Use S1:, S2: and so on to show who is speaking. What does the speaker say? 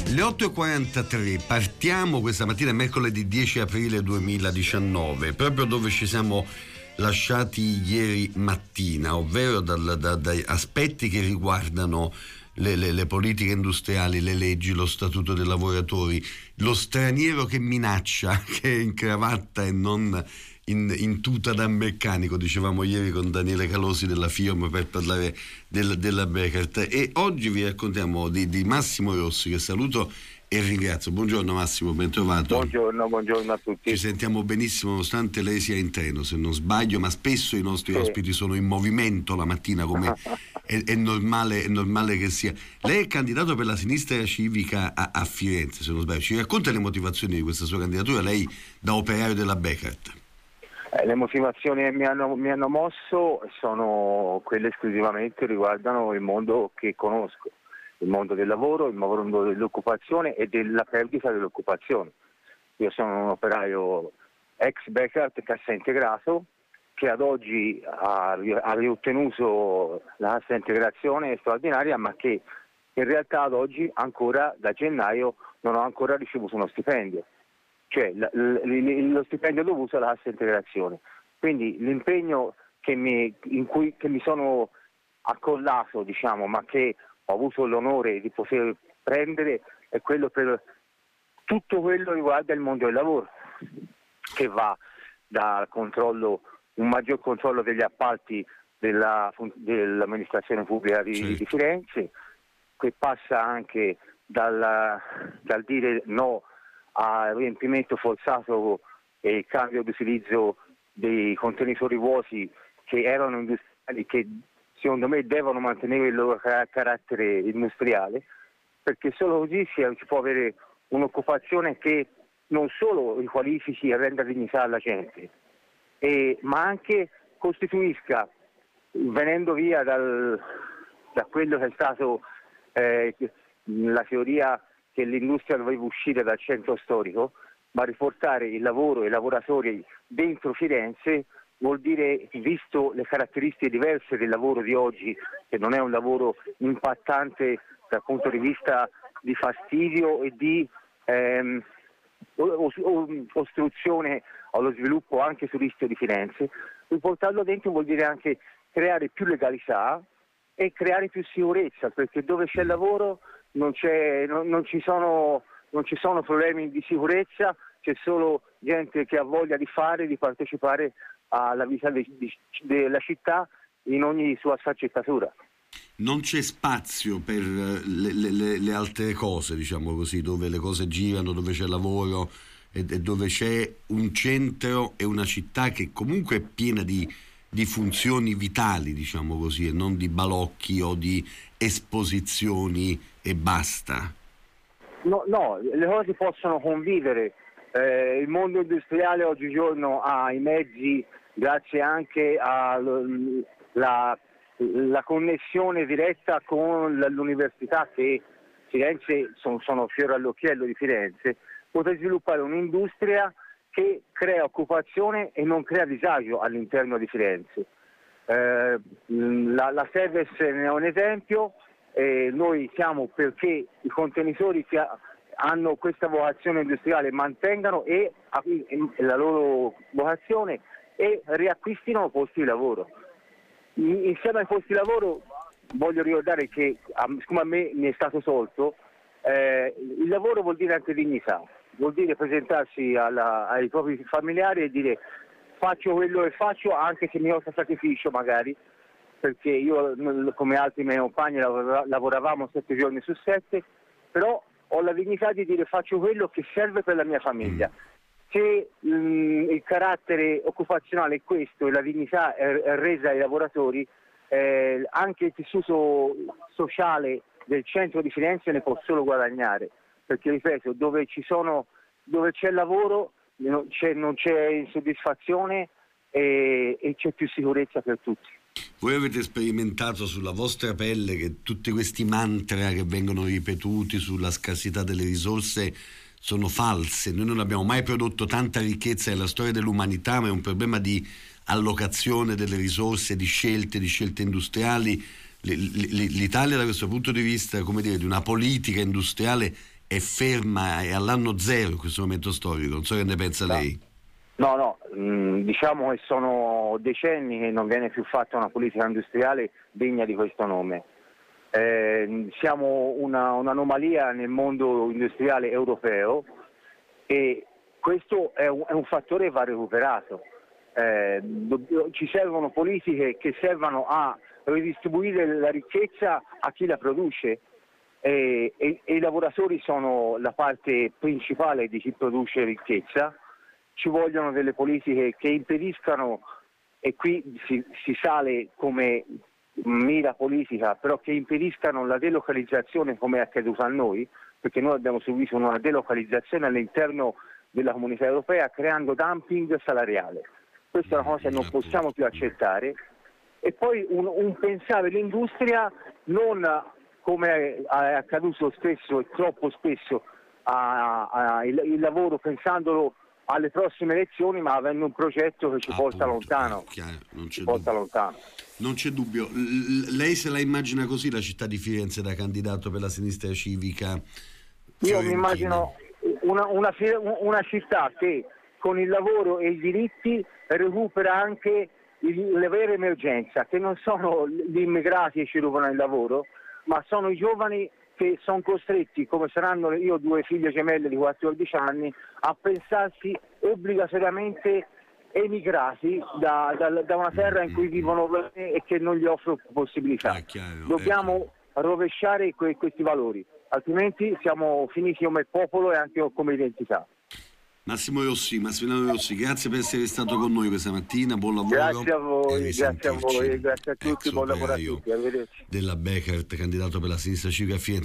S1: Le 8.43, partiamo questa mattina, mercoledì 10 aprile 2019, proprio dove ci siamo lasciati ieri mattina, ovvero dai aspetti che riguardano le politiche industriali, le leggi, lo statuto dei lavoratori, lo straniero che minaccia, che è in cravatta e non in tuta da meccanico, dicevamo ieri con Daniele Calosi della FIOM per parlare della Bekaert, e oggi vi raccontiamo di Massimo Rossi, che saluto e ringrazio. Buongiorno Massimo, ben trovato.
S2: Buongiorno a tutti.
S1: Ci sentiamo benissimo nonostante lei sia in treno, se non sbaglio, ma spesso i nostri ospiti sono in movimento la mattina, come è normale che sia. Lei è candidato per la Sinistra Civica a Firenze, se non sbaglio. Ci racconta le motivazioni di questa sua candidatura, lei da operario della Bekaert?
S2: Le motivazioni che mi hanno mosso sono quelle esclusivamente riguardano il mondo che conosco, il mondo del lavoro, il mondo dell'occupazione e della perdita dell'occupazione. Io sono un operaio ex Bekaert, cassa integrato, che ad oggi ha riottenuto la cassa integrazione straordinaria, ma che in realtà ad oggi ancora da gennaio non ho ancora ricevuto uno stipendio. Cioè lo stipendio dovuto alla cassa integrazione. Quindi l'impegno che mi sono accollato, diciamo, ma che ho avuto l'onore di poter prendere, è quello per tutto quello che riguarda il mondo del lavoro, che va dal controllo, un maggior controllo degli appalti dell'amministrazione pubblica di Firenze, che passa anche dal dire no al riempimento forzato e il cambio d'utilizzo dei contenitori vuoti che erano industriali, che secondo me devono mantenere il loro carattere industriale, perché solo così si può avere un'occupazione che non solo riqualifichi e renda dignità alla gente, ma anche costituisca, venendo via da quello che è stato la teoria che l'industria doveva uscire dal centro storico, ma riportare il lavoro e i lavoratori dentro Firenze vuol dire, visto le caratteristiche diverse del lavoro di oggi, che non è un lavoro impattante dal punto di vista di fastidio e di ostruzione allo sviluppo anche turistico di Firenze, riportarlo dentro vuol dire anche creare più legalità e creare più sicurezza, perché dove c'è lavoro non ci sono problemi di sicurezza, c'è solo gente che ha voglia di fare, di partecipare alla vita della città in ogni sua sfaccettatura.
S1: Non c'è spazio per le altre cose, diciamo così, dove le cose girano, dove c'è lavoro e dove c'è un centro e una città che comunque è piena di funzioni vitali, diciamo così, e non di balocchi o di esposizioni e basta.
S2: No, le cose possono convivere. Il mondo industriale oggigiorno ha i mezzi, grazie anche alla connessione diretta con l'università, che Firenze sono fiore all'occhiello di Firenze, poter sviluppare un'industria che crea occupazione e non crea disagio all'interno di Firenze. La Seves ne è un esempio. Noi siamo perché i contenitori che hanno questa vocazione industriale mantengano la loro vocazione e riacquistino posti di lavoro. Insieme ai posti di lavoro voglio ricordare che, come a me mi è stato tolto, il lavoro vuol dire anche dignità, vuol dire presentarsi ai propri familiari e dire faccio quello che faccio anche se mi costa sacrificio magari, perché io come altri miei compagni lavoravamo 7 giorni su 7, però ho la dignità di dire faccio quello che serve per la mia famiglia. Se il carattere occupazionale è questo e la dignità è resa ai lavoratori, anche il tessuto sociale del centro di Firenze ne può solo guadagnare, perché ripeto, dove c'è lavoro non c'è insoddisfazione e c'è più sicurezza per tutti.
S1: Voi avete sperimentato sulla vostra pelle che tutti questi mantra che vengono ripetuti sulla scarsità delle risorse sono false. Noi non abbiamo mai prodotto tanta ricchezza nella storia dell'umanità, ma è un problema di allocazione delle risorse, di scelte industriali. L'Italia da questo punto di vista, come dire, di una politica industriale è è ferma, è all'anno zero in questo momento storico. Non so che ne pensa lei.
S2: No, diciamo che sono decenni che non viene più fatta una politica industriale degna di questo nome. Siamo un'anomalia nel mondo industriale europeo e questo è un fattore che va recuperato. Ci servono politiche che servano a ridistribuire la ricchezza a chi la produce e i lavoratori sono la parte principale di chi produce ricchezza. Ci vogliono delle politiche che impediscano, e qui si sale come mira politica, però che impediscano la delocalizzazione come è accaduto a noi, perché noi abbiamo subito una delocalizzazione all'interno della comunità europea creando dumping salariale. Questa è una cosa che non possiamo più accettare. E poi un pensare l'industria non come è accaduto spesso e troppo spesso il lavoro pensandolo alle prossime elezioni, ma avendo un progetto che ci porta lontano.
S1: Non c'è dubbio. Lei se la immagina così la città di Firenze da candidato per la sinistra civica?
S2: Io mi immagino una città che con il lavoro e i diritti recupera anche le vere emergenze, che non sono gli immigrati che ci rubano il lavoro, ma sono i giovani che sono costretti, come saranno, io ho 2 figlie gemelle di 14 anni, a pensarsi obbligatoriamente emigrati da una terra in cui vivono e che non gli offre possibilità. Dobbiamo rovesciare questi valori, altrimenti siamo finiti come popolo e anche come identità.
S1: Massimiliano Rossi, grazie per essere stato con noi questa mattina, buon lavoro.
S2: Grazie a voi, grazie a tutti, buon lavoro a tutti, arrivederci.
S1: Della Bekaert, candidato per la sinistra civica a Firenze.